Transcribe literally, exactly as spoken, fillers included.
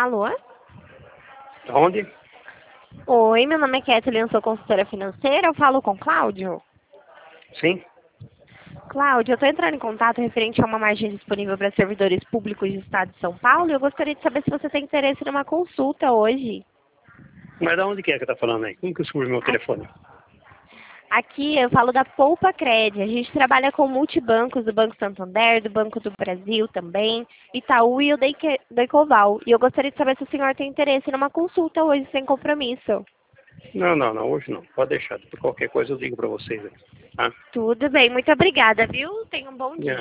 Alô? Onde? Oi, meu nome é Kathleen, eu sou consultora financeira, eu falo com o Cláudio. Sim? Cláudio, eu estou entrando em contato referente a uma margem disponível para servidores públicos do Estado de São Paulo e eu gostaria de saber se você tem interesse numa consulta hoje. Mas de onde que é que tá falando aí? Como que surge meu telefone? Aqui eu falo da Poupa Cred. A gente trabalha com multibancos do Banco Santander, do Banco do Brasil também, Itaú e o Deique- Decoval. E eu gostaria de saber se o senhor tem interesse numa consulta hoje sem compromisso. Não, não, não, hoje não. Pode deixar. Por qualquer coisa eu digo para vocês aí. Tá? Tudo bem, muito obrigada, viu? Tenha um bom dia.